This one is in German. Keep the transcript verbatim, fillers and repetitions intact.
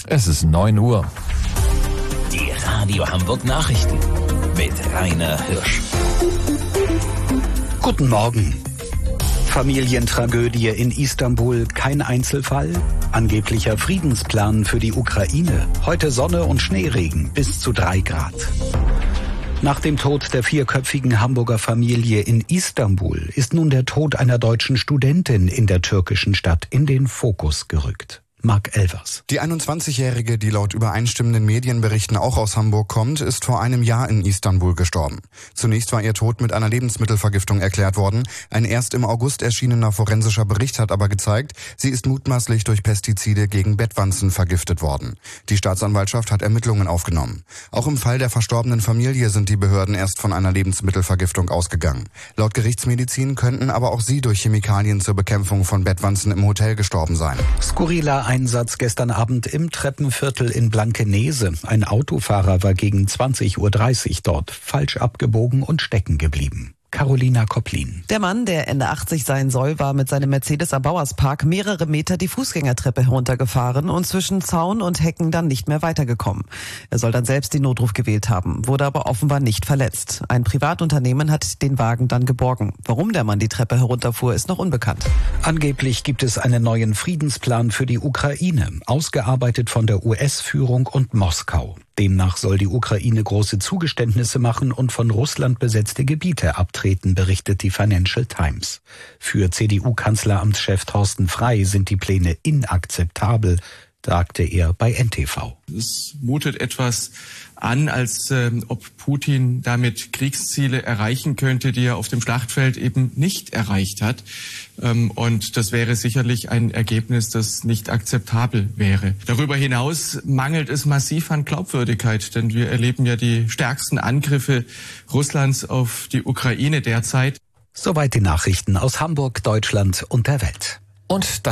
Es ist neun Uhr. Die Radio Hamburg Nachrichten mit Rainer Hirsch. Guten Morgen. Familientragödie in Istanbul, kein Einzelfall. Angeblicher Friedensplan für die Ukraine. Heute Sonne und Schneeregen bis zu drei Grad. Nach dem Tod der vierköpfigen Hamburger Familie in Istanbul ist nun der Tod einer deutschen Studentin in der türkischen Stadt in den Fokus gerückt. Marc Elvers. Die einundzwanzigjährige, die laut übereinstimmenden Medienberichten auch aus Hamburg kommt, ist vor einem Jahr in Istanbul gestorben. Zunächst war ihr Tod mit einer Lebensmittelvergiftung erklärt worden. Ein erst im August erschienener forensischer Bericht hat aber gezeigt, sie ist mutmaßlich durch Pestizide gegen Bettwanzen vergiftet worden. Die Staatsanwaltschaft hat Ermittlungen aufgenommen. Auch im Fall der verstorbenen Familie sind die Behörden erst von einer Lebensmittelvergiftung ausgegangen. Laut Gerichtsmedizin könnten aber auch sie durch Chemikalien zur Bekämpfung von Bettwanzen im Hotel gestorben sein. Skurriler Einsatz gestern Abend im Treppenviertel in Blankenese. Ein Autofahrer war gegen zwanzig Uhr dreißig dort, falsch abgebogen und stecken geblieben. Carolina Kopplin. Der Mann, der Ende achtzig sein soll, war mit seinem Mercedes am Bauerspark mehrere Meter die Fußgängertreppe heruntergefahren und zwischen Zaun und Hecken dann nicht mehr weitergekommen. Er soll dann selbst den Notruf gewählt haben, wurde aber offenbar nicht verletzt. Ein Privatunternehmen hat den Wagen dann geborgen. Warum der Mann die Treppe herunterfuhr, ist noch unbekannt. Angeblich gibt es einen neuen Friedensplan für die Ukraine, ausgearbeitet von der U S-Führung und Moskau. Demnach soll die Ukraine große Zugeständnisse machen und von Russland besetzte Gebiete abtreten, berichtet die Financial Times. Für C D U-Kanzleramtschef Thorsten Frey sind die Pläne inakzeptabel, sagte er bei N T V. Es mutet etwas an, als äh, ob Putin damit Kriegsziele erreichen könnte, die er auf dem Schlachtfeld eben nicht erreicht hat. Ähm, und das wäre sicherlich ein Ergebnis, das nicht akzeptabel wäre. Darüber hinaus mangelt es massiv an Glaubwürdigkeit, denn wir erleben ja die stärksten Angriffe Russlands auf die Ukraine derzeit. Soweit die Nachrichten aus Hamburg, Deutschland und der Welt. Und